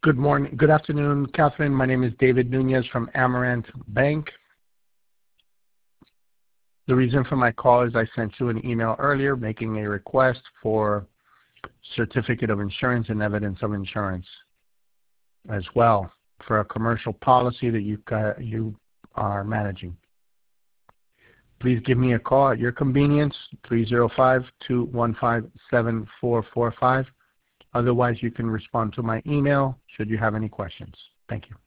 Good morning. Good afternoon, Catherine. My name is David Nunez from Amaranth Bank. The reason for my call is I sent you an email earlier making a request for certificate of insurance and evidence of insurance as well for a commercial policy that you are managing. Please give me a call at your convenience, 305-215-7445. Otherwise, you can respond to my email should you have any questions. Thank you.